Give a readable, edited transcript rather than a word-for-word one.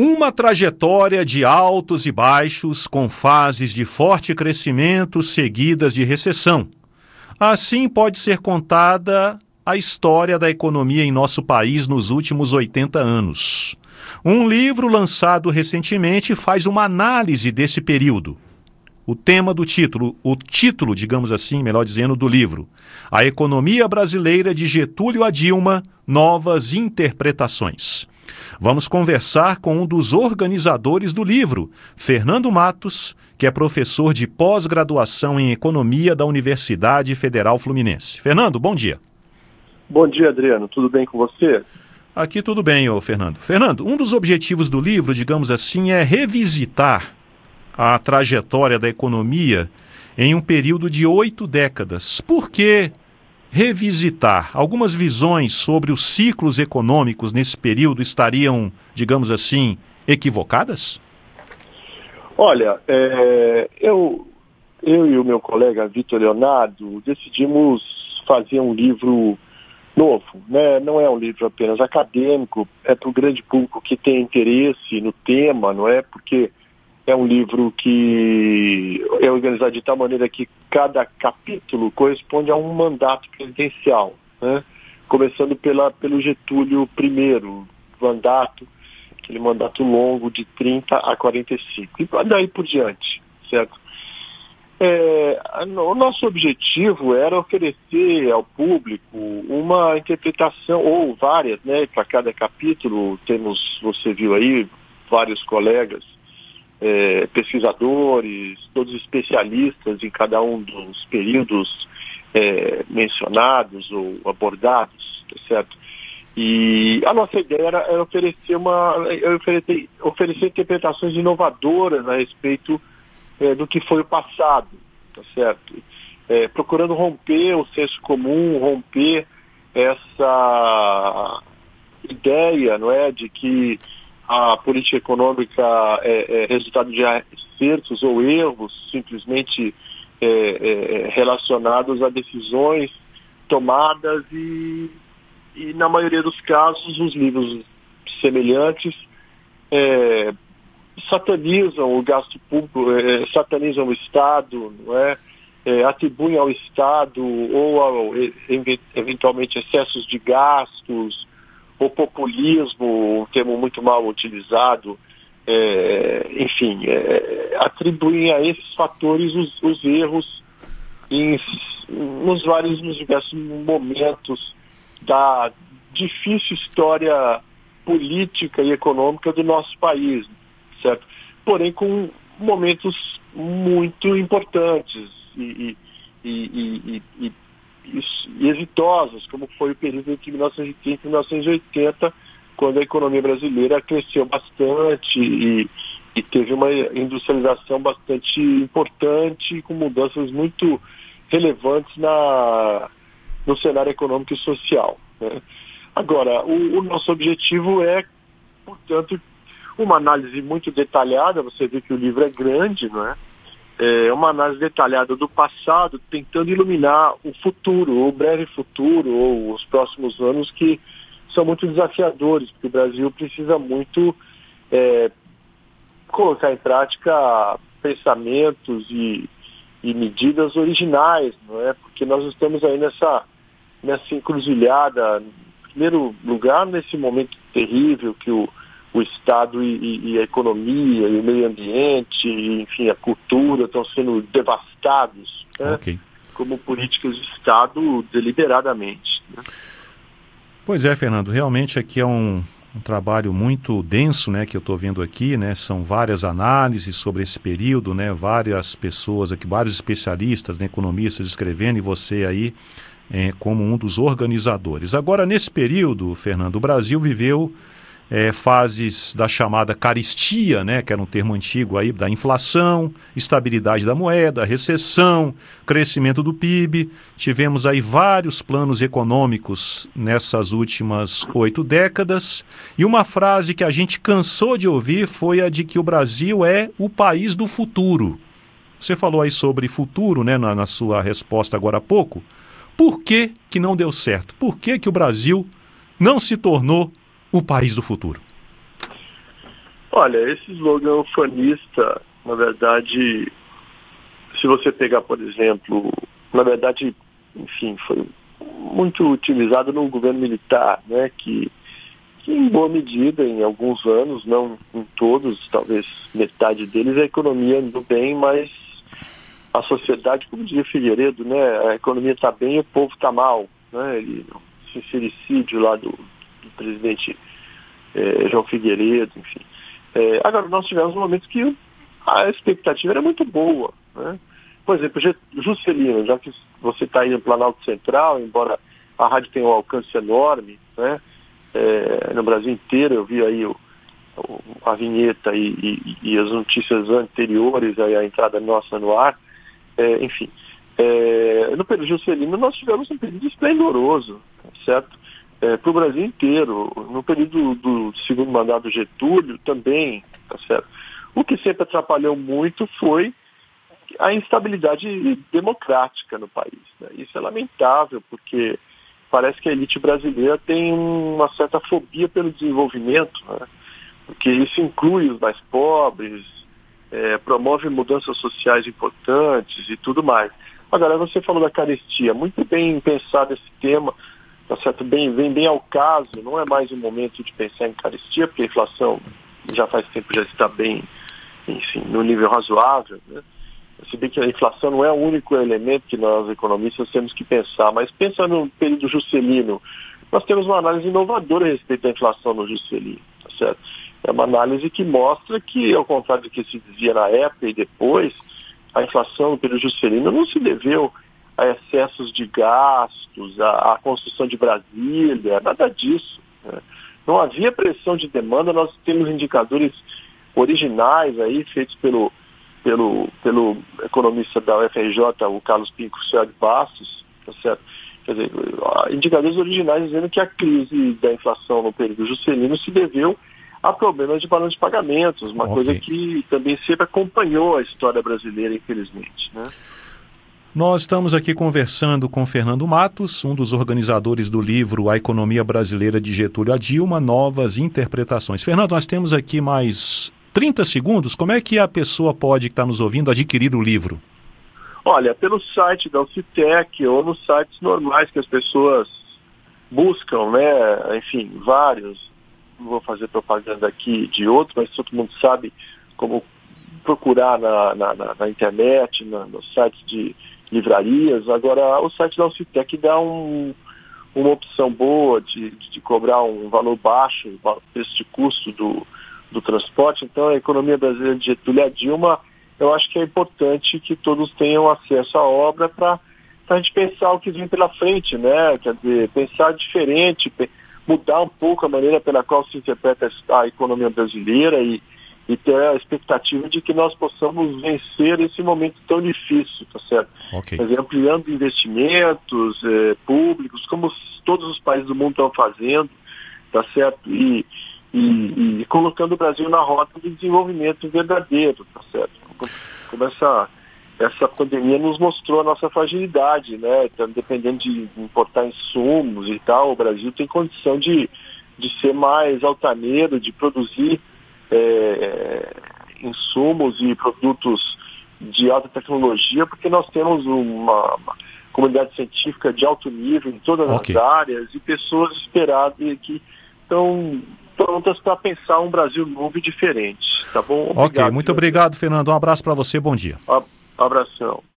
Uma trajetória de altos e baixos, com fases de forte crescimento seguidas de recessão. Assim pode ser contada a história da economia em nosso país nos últimos 80 anos. Um livro lançado recentemente faz uma análise desse período. O título, digamos assim, melhor dizendo, do livro: A Economia Brasileira de Getúlio a Dilma, Novas Interpretações. Vamos conversar com um dos organizadores do livro, Fernando Matos, que é professor de pós-graduação em Economia da Universidade Federal Fluminense. Fernando, bom dia. Bom dia, Adriano. Tudo bem com você? Aqui tudo bem, Fernando. Fernando, um dos objetivos do livro, digamos assim, é revisitar a trajetória da economia em um período de 8 décadas. Por que revisitar? Algumas visões sobre os ciclos econômicos nesse período estariam, digamos assim, equivocadas? Olha, eu e o meu colega Vitor Leonardo decidimos fazer um livro novo, né? Não é um livro apenas acadêmico, é para o grande público que tem interesse no tema, não é? Porque é um livro que é organizado de tal maneira que cada capítulo corresponde a um mandato presidencial, né? Começando pelo Getúlio I, aquele mandato longo de 30 a 45, e daí por diante, certo? O nosso objetivo era oferecer ao público uma interpretação, ou várias, né? Para cada capítulo você viu aí, vários colegas, pesquisadores, todos especialistas em cada um dos períodos mencionados ou abordados, tá certo? E a nossa ideia era oferecer interpretações inovadoras a respeito do que foi o passado, tá certo? Procurando romper o senso comum, romper essa ideia, não é, de que a política econômica é resultado de acertos ou erros simplesmente relacionados a decisões tomadas e na maioria dos casos os livros semelhantes satanizam o gasto público, satanizam o Estado, não é? Atribuem ao Estado ou eventualmente excessos de gastos, ou populismo, um termo muito mal utilizado, atribuem a esses fatores os erros nos diversos momentos da difícil história política e econômica do nosso país, certo? Porém, com momentos muito importantes e exitosos, como foi o período entre 1930 e 1980, quando a economia brasileira cresceu bastante e teve uma industrialização bastante importante, com mudanças muito relevantes no cenário econômico e social, né? Agora, o nosso objetivo é, portanto, uma análise muito detalhada. Você vê que o livro é grande, não é? É uma análise detalhada do passado, tentando iluminar o futuro, o breve futuro, ou os próximos anos, que são muito desafiadores, porque o Brasil precisa muito colocar em prática pensamentos e medidas originais, não é? Porque nós estamos aí nessa encruzilhada, em primeiro lugar, nesse momento terrível que o Estado e a economia e o meio ambiente, enfim, a cultura estão sendo devastados, né? Okay. Como políticas de Estado deliberadamente, né? Pois é, Fernando, realmente aqui é um trabalho muito denso, né, que eu estou vendo aqui, né? São várias análises sobre esse período, né? Várias pessoas aqui, vários especialistas, né, economistas escrevendo, e você aí como um dos organizadores. Agora, nesse período, Fernando, o Brasil viveu fases da chamada caristia, né, que era um termo antigo aí, da inflação, estabilidade da moeda, recessão, crescimento do PIB. Tivemos aí vários planos econômicos nessas últimas 8 décadas. E uma frase que a gente cansou de ouvir foi a de que o Brasil é o país do futuro. Você falou aí sobre futuro, né, na sua resposta agora há pouco. Por que que não deu certo? Por que que o Brasil não se tornou o país do futuro? Olha, esse slogan ufanista, na verdade, se você pegar, por exemplo, na verdade, enfim, foi muito utilizado no governo militar, né, que em boa medida, em alguns anos, não em todos, talvez metade deles, a economia andou bem, mas a sociedade, como dizia Figueiredo, né, a economia está bem e o povo está mal, né, o sincericídio lá do presidente João Figueiredo, enfim. Agora, nós tivemos momentos que a expectativa era muito boa, né? Por exemplo, Juscelino, já que você está aí no Planalto Central, embora a rádio tenha um alcance enorme, né? No Brasil inteiro, eu vi aí a vinheta e as notícias anteriores aí à entrada nossa no ar, enfim. No período Juscelino nós tivemos um período esplendoroso, certo? Para o Brasil inteiro. No período do segundo mandato do Getúlio também, tá certo? O que sempre atrapalhou muito foi a instabilidade democrática no país, né? Isso é lamentável, porque parece que a elite brasileira tem uma certa fobia pelo desenvolvimento, né? Porque isso inclui os mais pobres, promove mudanças sociais importantes e tudo mais. Agora, você falou da carestia, muito bem pensado esse tema, tá certo? Vem bem ao caso, não é mais um momento de pensar em carestia, porque a inflação já faz tempo já está bem, enfim, no nível razoável, né? Se bem que a inflação não é o único elemento que nós economistas temos que pensar, mas pensando no período Juscelino, nós temos uma análise inovadora a respeito da inflação no Juscelino, tá certo? É uma análise que mostra que, ao contrário do que se dizia na época e depois, a inflação no período Juscelino não se deveu a excessos de gastos, a construção de Brasília, nada disso, né? Não havia pressão de demanda, nós temos indicadores originais aí, feitos pelo economista da UFRJ, o Carlos Pinto de Bastos, tá certo? Quer dizer, indicadores originais dizendo que a crise da inflação no período Juscelino se deveu a problemas de balanço de pagamentos, uma coisa que também sempre acompanhou a história brasileira, infelizmente, né? Nós estamos aqui conversando com Fernando Matos, um dos organizadores do livro A Economia Brasileira de Getúlio a Dilma, Novas Interpretações. Fernando, nós temos aqui mais 30 segundos. Como é que a pessoa pode, que está nos ouvindo, adquirir o livro? Olha, pelo site da Ucitec ou nos sites normais que as pessoas buscam, né? Enfim, vários. Não vou fazer propaganda aqui de outros, mas todo mundo sabe como procurar na internet, nos sites de livrarias. Agora, o site da Ucitec dá uma opção boa de cobrar um valor baixo, o preço de custo do transporte. Então, a economia brasileira de Getúlio a Dilma, eu acho que é importante que todos tenham acesso à obra para a gente pensar o que vem pela frente, né? Quer dizer, pensar diferente, mudar um pouco a maneira pela qual se interpreta a economia brasileira e ter a expectativa de que nós possamos vencer esse momento tão difícil, tá certo? Okay. Quer dizer, ampliando investimentos públicos, como todos os países do mundo estão fazendo, tá certo? E colocando o Brasil na rota de desenvolvimento verdadeiro, tá certo? Como essa pandemia nos mostrou a nossa fragilidade, né? Então, dependendo de importar insumos e tal, o Brasil tem condição de ser mais altaneiro, de produzir insumos e produtos de alta tecnologia, porque nós temos uma comunidade científica de alto nível em todas as áreas e pessoas esperadas que estão prontas para pensar um Brasil novo e diferente, tá bom? Obrigado, muito obrigado, Fernando. Um abraço para você, bom dia. Abração.